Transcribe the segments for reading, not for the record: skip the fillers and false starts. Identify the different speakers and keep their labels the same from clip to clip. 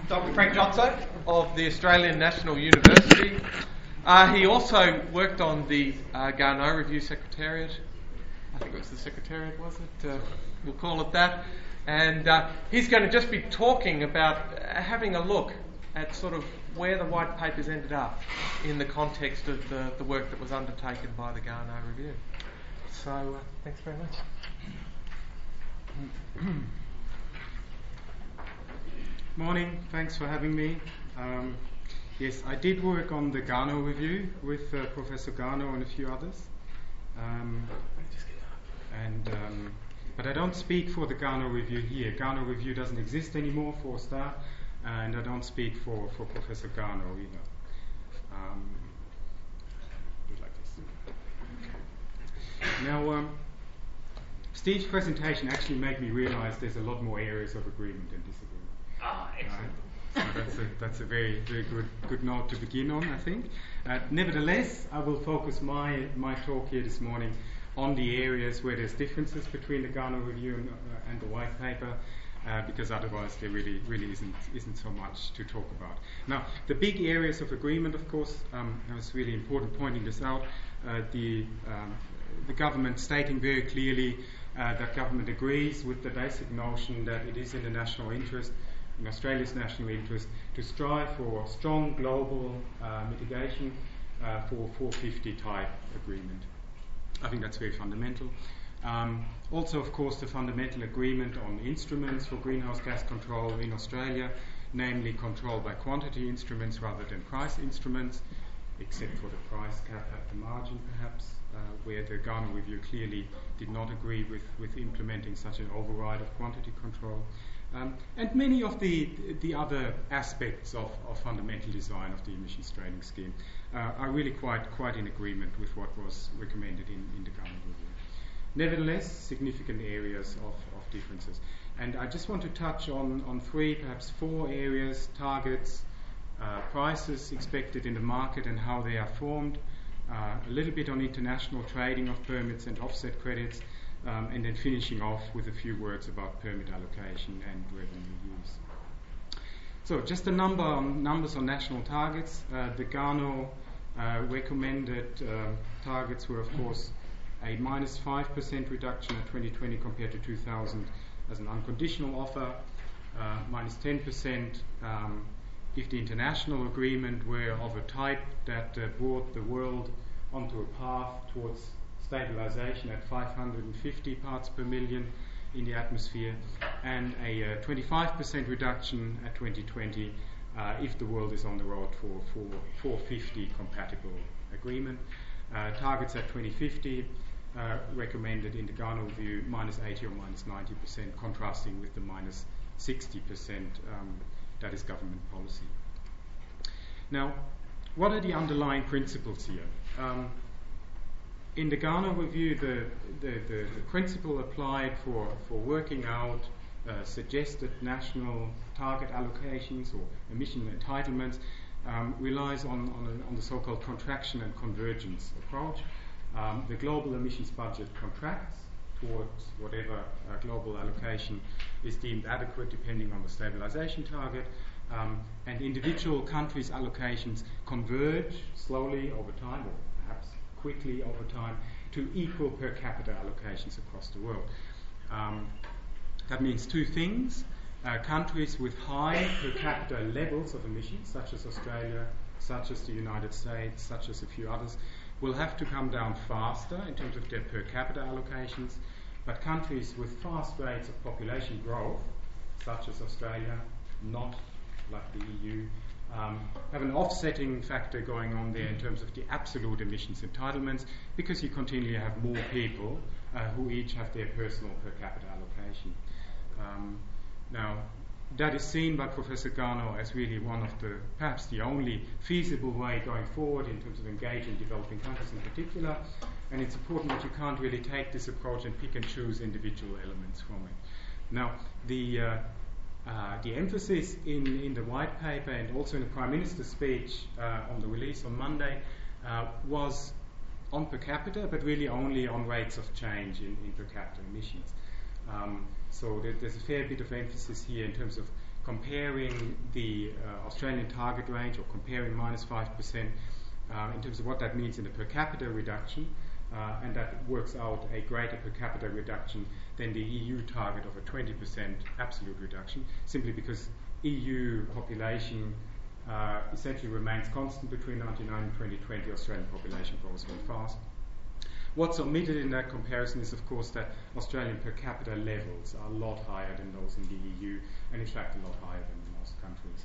Speaker 1: Dr. Frank Jotzo of the Australian National University. He also worked on the Garnaut Review Secretariat. I think it was the Secretariat, was it? We'll call it that. And he's going to just be talking about having a look at sort of where the white papers ended up in the context of the work that was undertaken by the Garnaut Review. So, thanks very much.
Speaker 2: Morning, thanks for having me. Yes, I did work on the Garnaut Review with Professor Garnaut and a few others. But I don't speak for the Garnaut Review here. Garnaut Review doesn't exist anymore, for a start, and I don't speak for Professor Garnaut either. Do it like this. Now, Steve's presentation actually made me realize there's a lot more areas of agreement and disagreement.
Speaker 1: Excellent.
Speaker 2: So that's a very, very good note to begin on, I think. Nevertheless, I will focus my talk here this morning on the areas where there's differences between the Garnaut Review and the white paper, because otherwise there really isn't so much to talk about. Now, the big areas of agreement, of course, it was really important pointing this out. The government stating very clearly that government agrees with the basic notion that it is in the national interest, in Australia's national interest, to strive for strong global mitigation for 450 type agreement. I think that's very fundamental. Also, of course, the fundamental agreement on instruments for greenhouse gas control in Australia, namely control by quantity instruments rather than price instruments, except for the price cap at the margin, perhaps, where the Garnaut Review clearly did not agree with implementing such an override of quantity control. And many of the other aspects of fundamental design of the emissions trading scheme are really quite in agreement with what was recommended in the Garnaut Review. Nevertheless, significant areas of differences. And I just want to touch on three, perhaps four areas: targets, prices expected in the market and how they are formed, a little bit on international trading of permits and offset credits, and then finishing off with a few words about permit allocation and revenue use. So just numbers on national targets. The Garnaut recommended targets were, of course, a minus 5% reduction at 2020 compared to 2000 as an unconditional offer, minus 10% if the international agreement were of a type that brought the world onto a path towards stabilization at 550 parts per million in the atmosphere, and a 25% reduction at 2020 if the world is on the road for 450 compatible agreement. Targets at 2050 recommended in the Garnaut Review minus 80 or minus 90%, contrasting with the minus 60% that is government policy. Now, what are the underlying principles here? In the Garnaut Review, the principle applied for working out suggested national target allocations or emission entitlements relies on the so-called contraction and convergence approach. The global emissions budget contracts towards whatever global allocation is deemed adequate depending on the stabilization target, and individual countries' allocations converge slowly over time, or perhaps quickly over time, to equal per capita allocations across the world. That means two things. Countries with high per capita levels of emissions, such as Australia, such as the United States, such as a few others, will have to come down faster in terms of their per capita allocations, but countries with fast rates of population growth, such as Australia, not like the EU, have an offsetting factor going on there in terms of the absolute emissions entitlements, because you continually have more people who each have their personal per capita allocation. Now, that is seen by Professor Garnaut as really one of the, perhaps the only feasible way going forward in terms of engaging developing countries in particular, and it's important that you can't really take this approach and pick and choose individual elements from it. Now, the emphasis in the white paper and also in the Prime Minister's speech on the release on Monday was on per capita, but really only on rates of change in per capita emissions. So there's a fair bit of emphasis here in terms of comparing the Australian target range, or comparing -5% in terms of what that means in a per capita reduction, and that works out a greater per capita reduction than the EU target of a 20% absolute reduction, simply because EU population essentially remains constant between 1999 and 2020. Australian population grows very fast. What's omitted in that comparison is, of course, that Australian per capita levels are a lot higher than those in the EU, and in fact a lot higher than in most countries.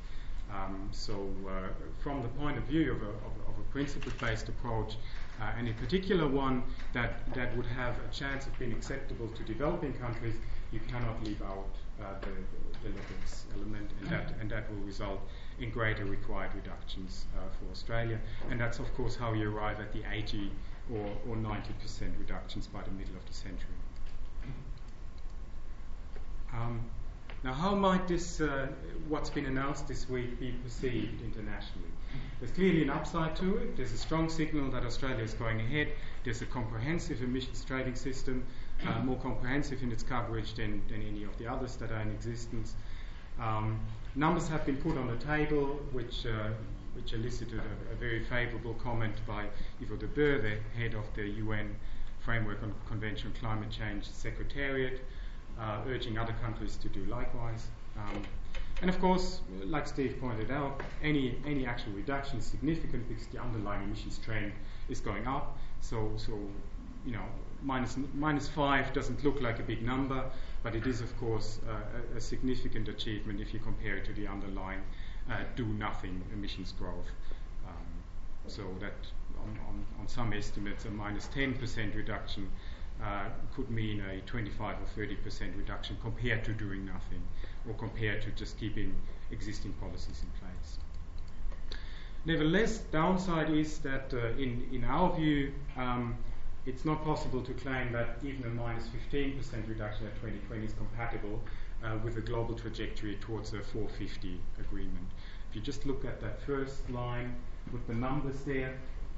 Speaker 2: From the point of view of a principle-based approach, and in particular one that would have a chance of being acceptable to developing countries, you cannot leave out the levels element, and that will result in greater required reductions for Australia. And that's, of course, how you arrive at the 80 or 90% reductions by the middle of the century. Now, how might this, what's been announced this week, be perceived internationally? There's clearly an upside to it. There's a strong signal that Australia is going ahead. There's a comprehensive emissions trading system, more comprehensive in its coverage than any of the others that are in existence. Numbers have been put on the table, which elicited a very favourable comment by Ivo de Boer, the head of the UN Framework on Convention on Climate Change Secretariat, urging other countries to do likewise. And of course, like Steve pointed out, any actual reduction is significant because the underlying emissions trend is going up. So you know, minus 5 doesn't look like a big number, but it is, of course, a significant achievement if you compare it to the underlying do-nothing emissions growth. So that on some estimates, a minus 10% reduction could mean a 25 or 30% reduction compared to doing nothing, or compared to just keeping existing policies in place. Nevertheless, downside is that in our view, it's not possible to claim that even a minus 15% reduction at 2020 is compatible with a global trajectory towards a 450 agreement. If you just look at that first line with the numbers there,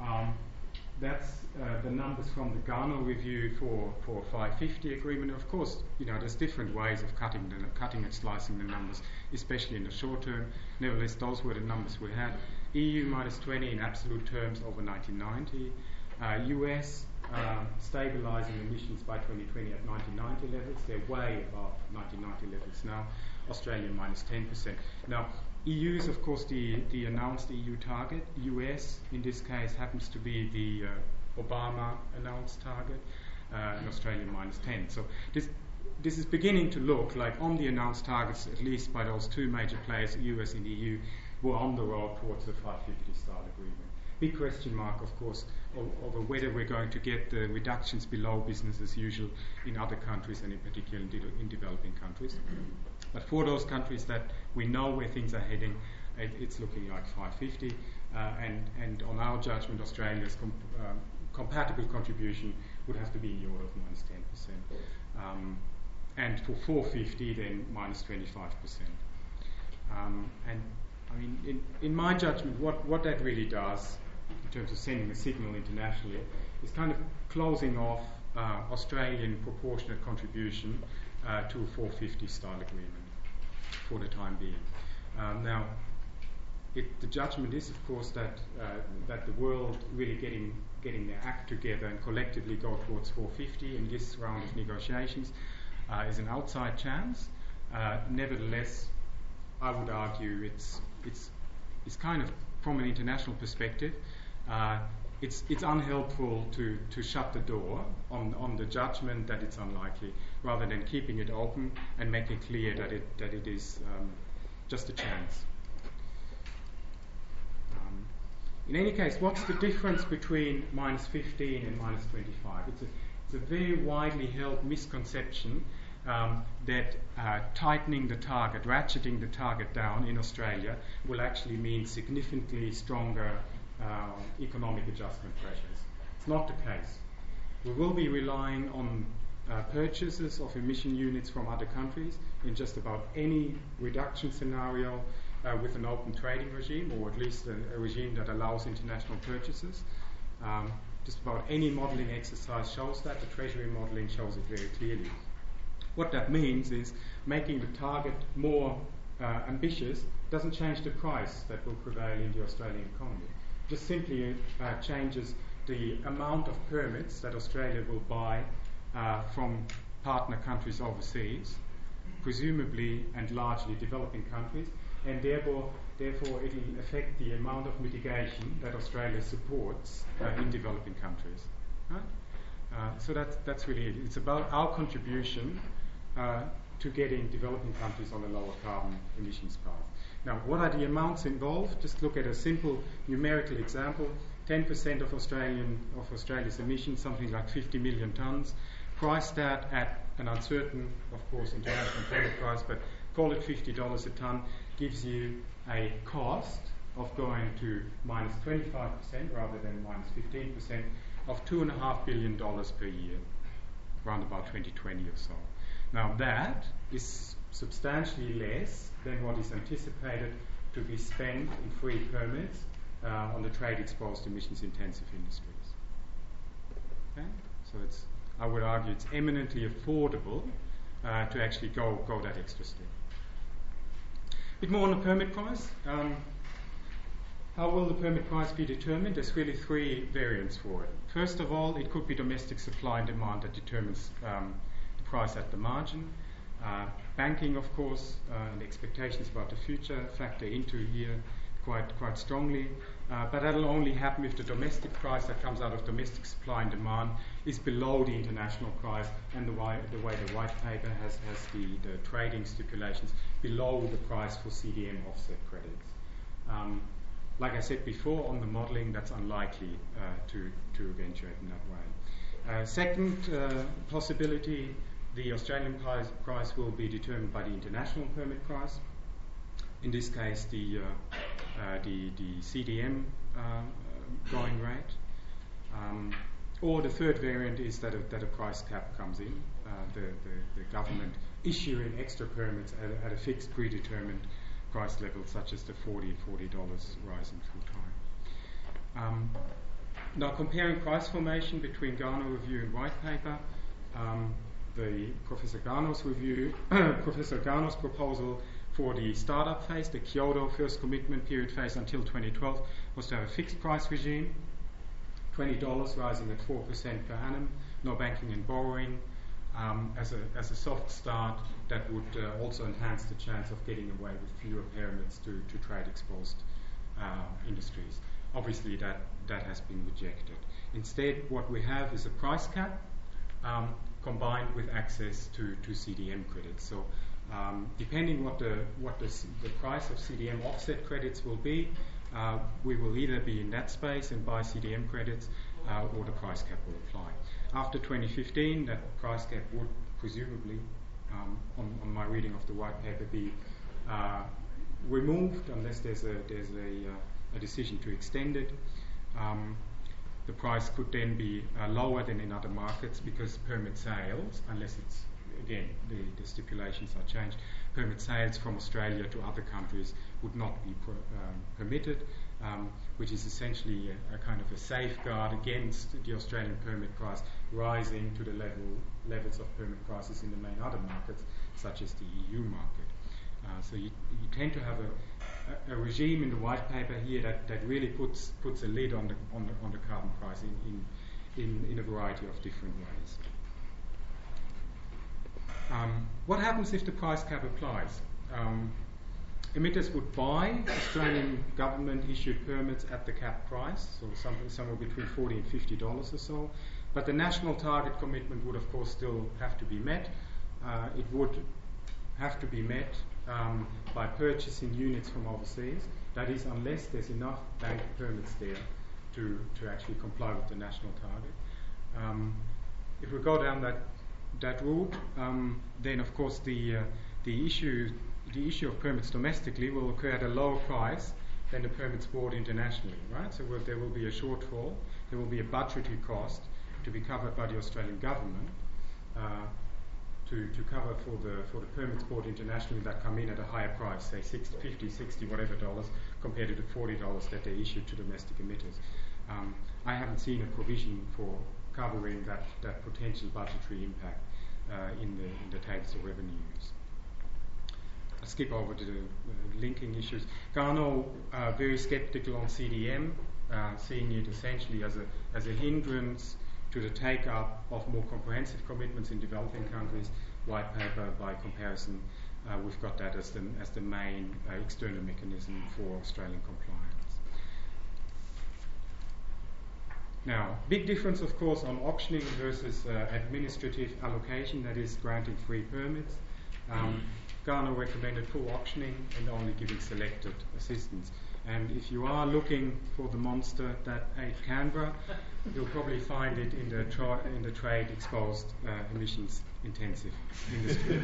Speaker 2: that's the numbers from the Garnaut review for 550 agreement. Of course, you know, there's different ways of cutting and slicing the numbers, especially in the short term. Nevertheless, those were the numbers we had. EU minus 20 in absolute terms over 1990. US stabilizing emissions by 2020 at 1990 levels. They're way above 1990 levels now. Australia minus 10%. Now, EU is, of course, the announced EU target. US, in this case, happens to be the Obama announced target, and Australia minus 10. So this is beginning to look like, on the announced targets, at least by those two major players, US and EU, we're on the road towards the 550-style agreement. Big question mark, of course, over whether we're going to get the reductions below business as usual in other countries, and in particular in developing countries. But for those countries that we know where things are heading, it's looking like 550. And on our judgment, Australia's compatible contribution would have to be in the order of minus 10%. And for 450, then minus 25%. And I mean, in my judgment, what that really does, in terms of sending a signal internationally, is kind of closing off Australian proportionate contribution to a 450 style agreement for the time being. Now, the judgment is, of course, that the world really getting their act together and collectively go towards 450 in this round of negotiations is an outside chance. Nevertheless, I would argue it's kind of, from an international perspective, it's unhelpful to shut the door on the judgment that it's unlikely, rather than keeping it open and making clear that it is just a chance. In any case, what's the difference between minus 15 and minus 25? It's a very widely held misconception that tightening the target, ratcheting the target down in Australia will actually mean significantly stronger economic adjustment pressures. It's not the case. We will be relying on purchases of emission units from other countries in just about any reduction scenario with an open trading regime, or at least a regime that allows international purchases. Just about any modelling exercise shows that. The Treasury modelling shows it very clearly. What that means is making the target more ambitious, doesn't change the price that will prevail in the Australian economy. Just simply changes the amount of permits that Australia will buy from partner countries overseas, presumably and largely developing countries, and therefore it will affect the amount of mitigation that Australia supports in developing countries. Right? So that's really it. It's about our contribution to getting developing countries on a lower carbon emissions path. Now, what are the amounts involved? Just look at a simple numerical example. 10% of Australia's emissions, something like 50 million tonnes, price that at an uncertain, of course, international permit price, but call it $50 a tonne, gives you a cost of going to minus 25% rather than minus 15% of $2.5 billion per year, around about 2020 or so. Now that is substantially less than what is anticipated to be spent in free permits on the trade-exposed emissions-intensive industries. Okay? So I would argue it's eminently affordable to actually go that extra step. A bit more on the permit price. How will the permit price be determined? There's really three variants for it. First of all, it could be domestic supply and demand that determines the price at the margin. Banking, of course, and expectations about the future factor into here quite strongly. But that'll only happen if the domestic price that comes out of domestic supply and demand is below the international price, and the way the white paper has the trading stipulations below the price for CDM offset credits. Like I said before, on the modelling, that's unlikely to eventuate in that way. Second possibility, the Australian price will be determined by the international permit price. In this case, the CDM going rate. Or the third variant is that a price cap comes in, the government issuing extra permits at a fixed predetermined price level, such as the $40 rising through time. Now, comparing price formation between Garnaut Review and White Paper, Professor Garnaut's review, Professor Garnaut's proposal for the startup phase, the Kyoto first commitment period phase until 2012, was to have a fixed price regime, $20 rising at 4% per annum, no banking and borrowing, as a soft start that would also enhance the chance of getting away with fewer permits to trade-exposed industries. Obviously, that has been rejected. Instead, what we have is a price cap combined with access to CDM credits. So, depending what the price of CDM offset credits will be, we will either be in that space and buy CDM credits, or the price cap will apply. After 2015, that price cap would presumably, on my reading of the white paper, be removed unless there's a decision to extend it. The price could then be lower than in other markets because permit sales, unless it's, again, the stipulations are changed, permit sales from Australia to other countries would not be permitted, which is essentially a kind of a safeguard against the Australian permit price rising to the levels of permit prices in the main other markets, such as the EU market. So you tend to have a regime in the white paper here that really puts a lid on the carbon price in a variety of different ways. What happens if the price cap applies? Emitters would buy Australian government issued permits at the cap price, so somewhere between $40 and $50 or so. But the national target commitment would, of course, still have to be met. It would have to be met by purchasing units from overseas. That is, unless there's enough bank permits there to actually comply with the national target. If we go down that route, then of course the issue of permits domestically will occur at a lower price than the permits bought internationally, right? So there will be a shortfall. There will be a budgetary cost to be covered by the Australian government to cover for the permits bought internationally that come in at a higher price, say 50, 60, whatever dollars, compared to the $40 that they issued to domestic emitters. I haven't seen a provision for covering that potential budgetary impact in the tables of revenues. skip over to the linking issues. Garnaut very sceptical on CDM, seeing it essentially as a hindrance to the take-up of more comprehensive commitments in developing countries. White paper, by comparison, we've got that as the main external mechanism for Australian compliance. Now, big difference, of course, on auctioning versus administrative allocation, that is granting free permits. Garnaut recommended full auctioning and only giving selected assistance. And if you are looking for the monster that ate Canberra, you'll probably find it in the trade-exposed, emissions-intensive industry.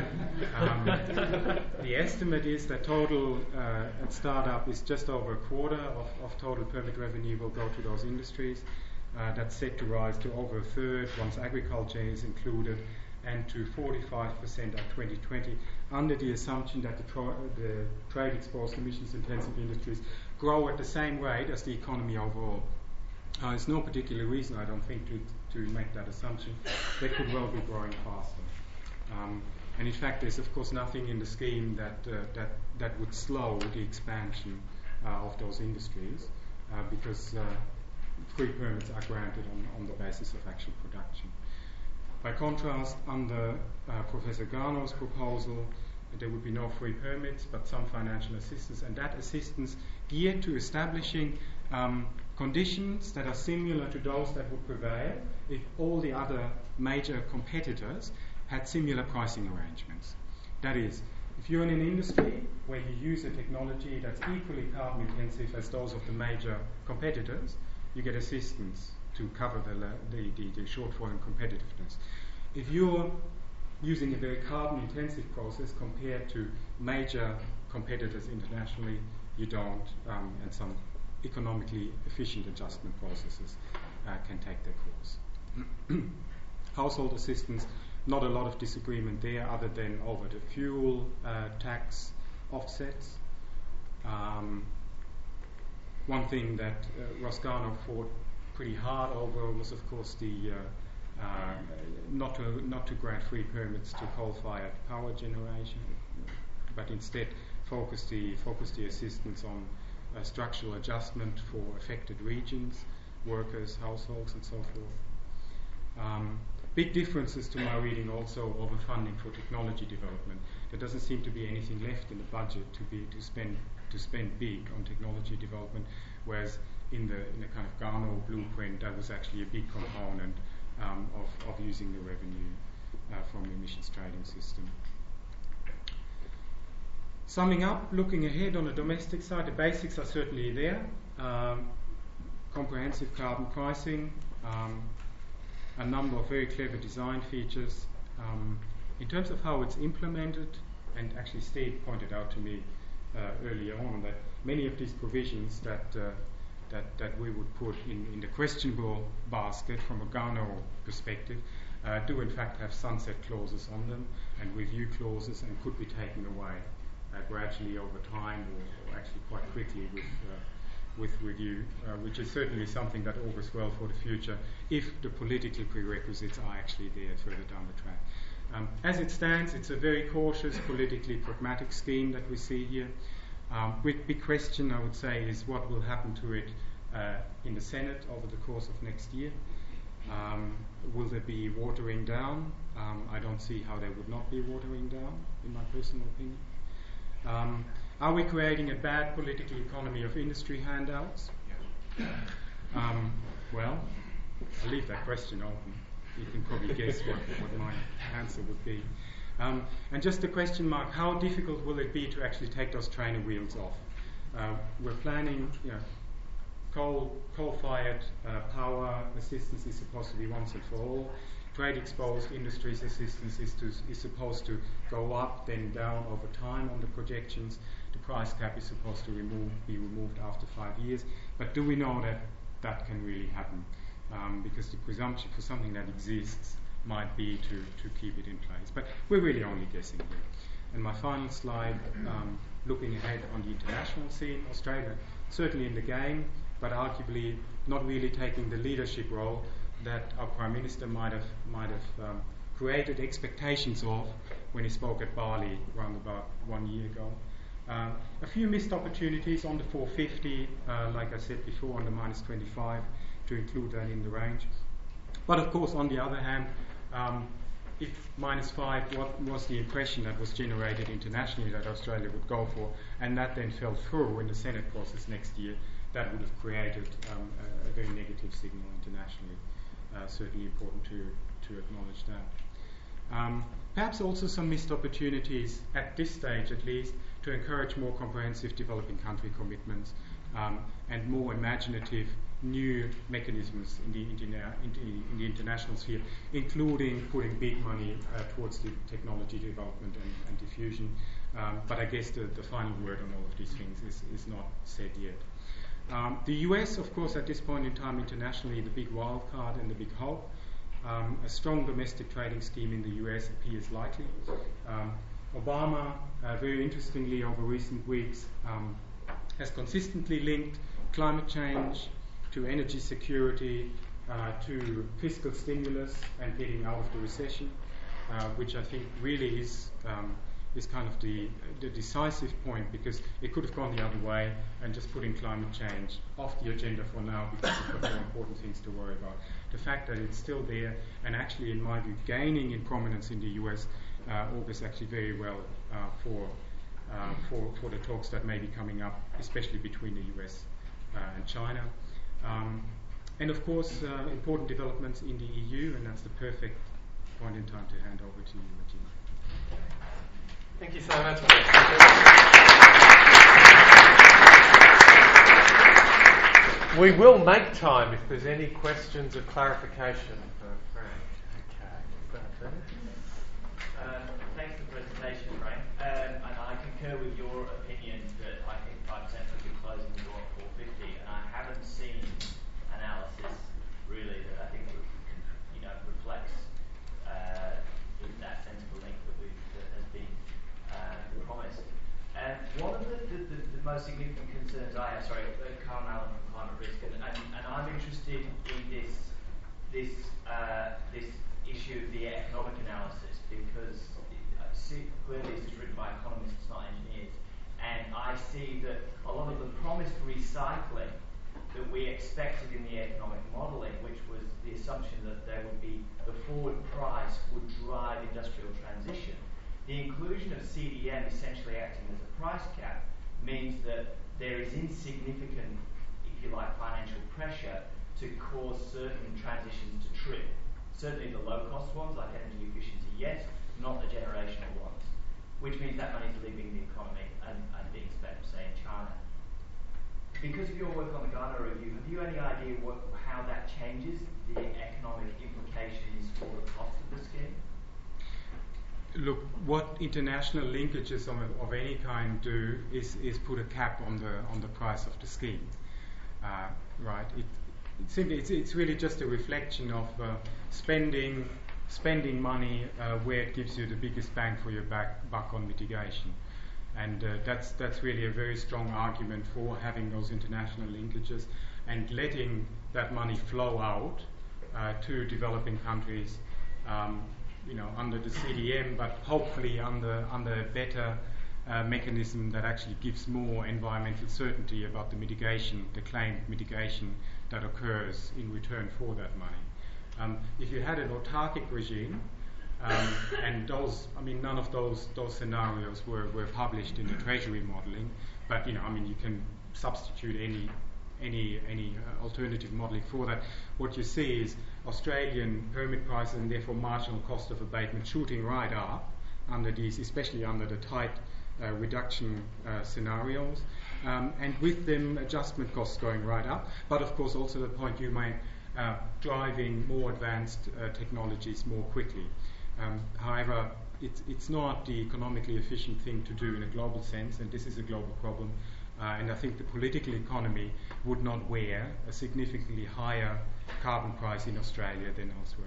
Speaker 2: The estimate is that total at startup is just over a quarter of total permit revenue will go to those industries. That's set to rise to over a third once agriculture is included, and to 45% at 2020, under the assumption that the trade-exposed emissions-intensive industries grow at the same rate as the economy overall. There's no particular reason, I don't think, to make that assumption. They could well be growing faster. And in fact, there's of course nothing in the scheme that would slow the expansion of those industries, because free permits are granted on the basis of actual production. By contrast, under Professor Garnaut's proposal, there would be no free permits, but some financial assistance, and that assistance geared to establishing conditions that are similar to those that would prevail if all the other major competitors had similar pricing arrangements. That is, if you're in an industry where you use a technology that's equally carbon intensive as those of the major competitors, you get assistance to cover the shortfall in competitiveness. If you're using a very carbon-intensive process compared to major competitors internationally, you don't, and some economically efficient adjustment processes can take their course. Household assistance, not a lot of disagreement there other than over the fuel tax offsets. One thing that Ross Garnaut fought pretty hard over was, of course, the not to grant free permits to coal-fired power generation, but instead focus the assistance on structural adjustment for affected regions, workers, households, and so forth. Big differences to my reading also over funding for technology development. There doesn't seem to be anything left in the budget to spend big on technology development, whereas in the kind of Garnaut blueprint, that was actually a big component of using the revenue from the emissions trading system. Summing up, looking ahead on the domestic side, the basics are certainly there. Comprehensive carbon pricing, a number of very clever design features. In terms of how it's implemented, and actually Steve pointed out to me earlier on that many of these provisions that we would put in the questionable basket from a Garnaut perspective do in fact have sunset clauses on them and review clauses, and could be taken away gradually over time, or actually quite quickly with review, which is certainly something that augurs well for the future if the political prerequisites are actually there further down the track. As it stands, it's a very cautious, politically pragmatic scheme that we see here. Big question, I would say, is what will happen to it in the Senate over the course of next year. Will there be watering down? I don't see how there would not be watering down, in my personal opinion. Are we creating a bad political economy of industry handouts? Well, I'll leave that question open. You can probably guess what my answer would be. And just a question mark, how difficult will it be to actually take those trainer wheels off? We're planning, coal-fired power assistance is supposed to be once and for all. Trade-exposed industries assistance is supposed to go up, then down over time on the projections. The price cap is supposed to be removed after 5 years. But do we know that can really happen? Because the presumption for something that exists might be to keep it in place. But we're really only guessing here. And my final slide, looking ahead on the international scene, Australia certainly in the game, but arguably not really taking the leadership role that our Prime Minister might have created expectations of when he spoke at Bali around about 1 year ago. A few missed opportunities on the 450, like I said before, on the minus 25, to include that in the range. But of course, on the other hand, if minus 5 was the impression that was generated internationally that Australia would go for, and that then fell through in the Senate process next year, that would have created a very negative signal internationally. Certainly important to acknowledge that. Perhaps also some missed opportunities at this stage, at least, to encourage more comprehensive developing country commitments and more imaginative new mechanisms in the international sphere, including putting big money towards the technology development and diffusion. But I guess the final word on all of these things is not said yet. The US, of course, at this point in time internationally, the big wild card and the big hope. A strong domestic trading scheme in the US appears likely. Obama, very interestingly, over recent weeks, has consistently linked climate change to energy security, to fiscal stimulus and getting out of the recession, which I think really is kind of the decisive point, because it could have gone the other way and just putting climate change off the agenda for now because we've got more important things to worry about. The fact that it's still there and actually, in my view, gaining in prominence in the US augurs actually very well for the talks that may be coming up, especially between the US and China. And of course, important developments in the EU, and that's the perfect point in time to hand over to you, Regina.
Speaker 1: Thank you so much. We will make time if there's any questions or clarification for Frank. Okay.
Speaker 3: Thanks for the presentation, Frank. And I concur with your opinion that I think 5% would be closing the door at 450, and I haven't seen analysis really that I think reflects that sensible link that has been promised. And one of the most significant concerns I have, Carl Allen from Climate Risk, and I'm interested in this issue of the economic analysis, because clearly this is written by economists, not engineers, and I see that a lot of the promised recycling that we expected in the economic modelling, which was the assumption that there would be the forward price would drive industrial transition, the inclusion of CDM essentially acting as a price cap means that there is insignificant, if you like, financial pressure to cause certain transitions to trip. Certainly the low-cost ones, like energy efficiency, yes, not the generational ones, which means that money is leaving the economy and being spent, say, in China. Because of your work on the Ghana review, have you any idea how that changes the economic implications for the cost of the scheme?
Speaker 2: Look, what international linkages of any kind do is put a cap on the price of the scheme, right? It's really just a reflection of spending money where it gives you the biggest bang for your buck on mitigation, and that's really a very strong argument for having those international linkages and letting that money flow out to developing countries. Under the CDM, but hopefully under a better mechanism that actually gives more environmental certainty about the claimed mitigation that occurs in return for that money. If you had an autarkic regime, and none of those scenarios were published in the Treasury modelling, but you can substitute any alternative modelling for that. What you see is Australian permit prices and therefore marginal cost of abatement shooting right up under these, especially under the tight reduction scenarios, and with them adjustment costs going right up. But of course also the point you made, driving more advanced technologies more quickly. However, it's not the economically efficient thing to do in a global sense, and this is a global problem. And I think the political economy would not wear a significantly higher carbon price in Australia than elsewhere.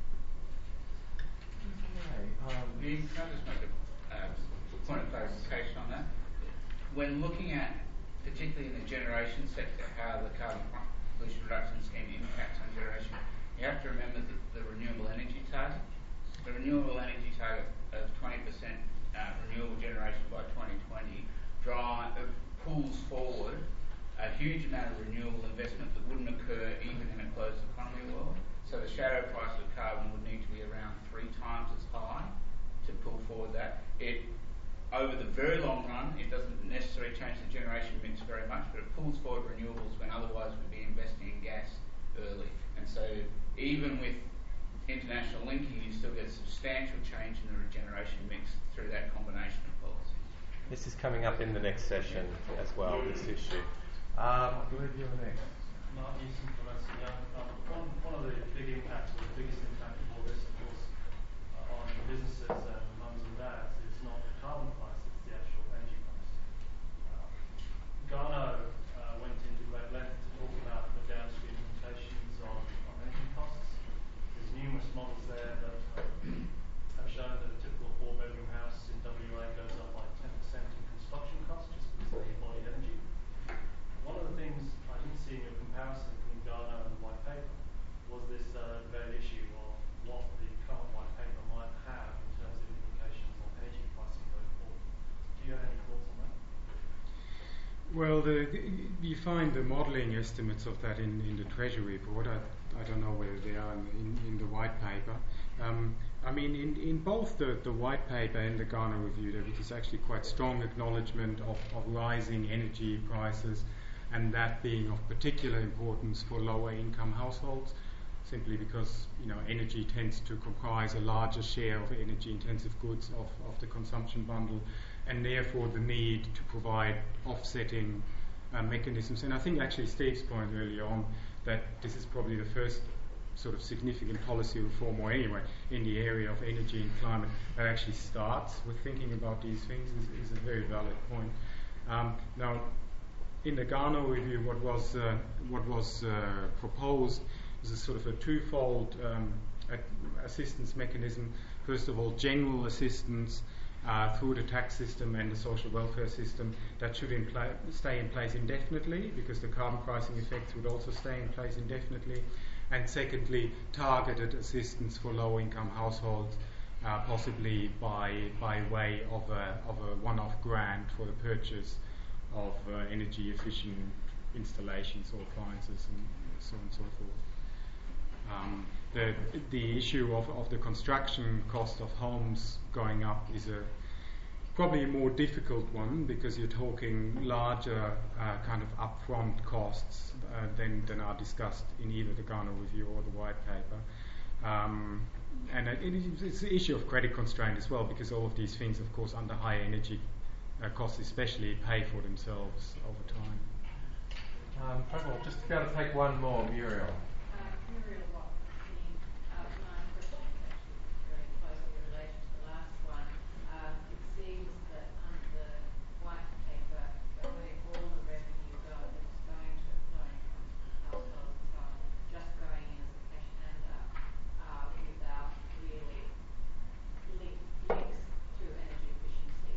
Speaker 4: Can I just make a point of clarification on that? When looking at, particularly in the generation sector, how the carbon pollution reduction scheme impacts on generation, you have to remember the renewable energy target. the renewable energy target of 20% renewable generation by 2020 pulls forward a huge amount of renewable investment that wouldn't occur even in a closed economy world. So the shadow price of carbon would need to be around 3 times as high to pull forward that. Over the very long run, it doesn't necessarily change the generation mix very much, but it pulls forward renewables when otherwise we'd be investing in gas early. And so even with international linking, you still get substantial change in the regeneration mix through that combination of policies.
Speaker 5: This is coming up in the next session as well, this issue. I believe you're next.
Speaker 6: Mark Newson from SCM. One of the big impacts, or the biggest impact of all this, of course, on businesses and mums and dads is not the carbon price, it's the actual energy price. Garnaut went into great length to talk about the downstream implications on energy costs. There's numerous models there that have shown that a typical 4-bedroom house in WA goes up by 10% in construction costs just because of the embodied energy. One of the things I didn't see in your comparison between Garnaut and the white paper was this very issue of what the current white paper might have in terms of implications on energy pricing going forward. Do you have any thoughts on that?
Speaker 2: Well, you find the modelling estimates of that in the Treasury report. I don't know whether they are in the white paper. I mean, in both the white paper and the Garnaut review, there is actually quite strong acknowledgement of rising energy prices, and that being of particular importance for lower income households, simply because energy tends to comprise a larger share of energy intensive goods of the consumption bundle, and therefore the need to provide offsetting mechanisms. And I think actually Steve's point earlier on that this is probably the first sort of significant policy reform, or anyway in the area of energy and climate, that actually starts with thinking about these things is a very valid point. Now, in the Garnaut review, what was proposed was a sort of a twofold assistance mechanism. First of all, general assistance through the tax system and the social welfare system that should stay in place indefinitely, because the carbon pricing effects would also stay in place indefinitely. And secondly, targeted assistance for low-income households, possibly by way of a one-off grant for the purchase of energy-efficient installations or appliances and so on and so forth. The issue of the construction cost of homes going up is probably a more difficult one, because you're talking larger kind of upfront costs than are discussed in either the Garnaut review or the white paper. And it's the issue of credit constraint as well, because all of these things, of course, under high energy costs especially, pay for themselves over time.
Speaker 5: Probably just to be able to take one more, Muriel.
Speaker 7: Muriel Rock, my question is actually very closely related to the last one. It seems that under the white paper, where all the revenue that's going to low-income households and so on, just going in as a cash hander without really links to energy efficiency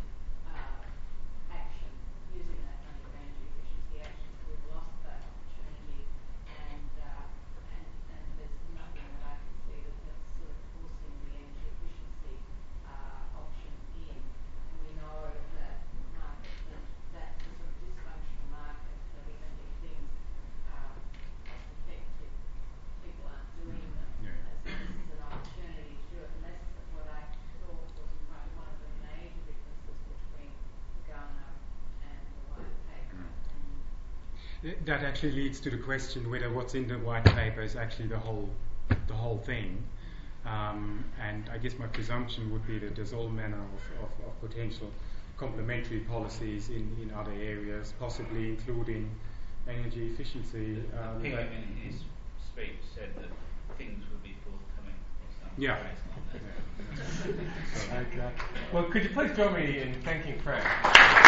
Speaker 7: action, using that money for energy efficiency actions. We've lost that opportunity, and there's nothing that I can see that's sort of forcing the energy efficiency option in. And we know that markets, that's a sort of dysfunctional market, that even if things are cost effective, people aren't doing them.
Speaker 2: Yeah.
Speaker 7: So this is an opportunity to do it, and that's what I thought was one of the major differences between the Garnaut and the white paper.
Speaker 2: That actually leads to the question whether what's in the white paper is actually the whole thing. And I guess my presumption would be that there's all manner of potential complementary policies in other areas, possibly including energy efficiency.
Speaker 4: Ping in his speech said that things would be forthcoming or something.
Speaker 2: Yeah.
Speaker 5: Okay. Well, could you please join me in thanking Frank?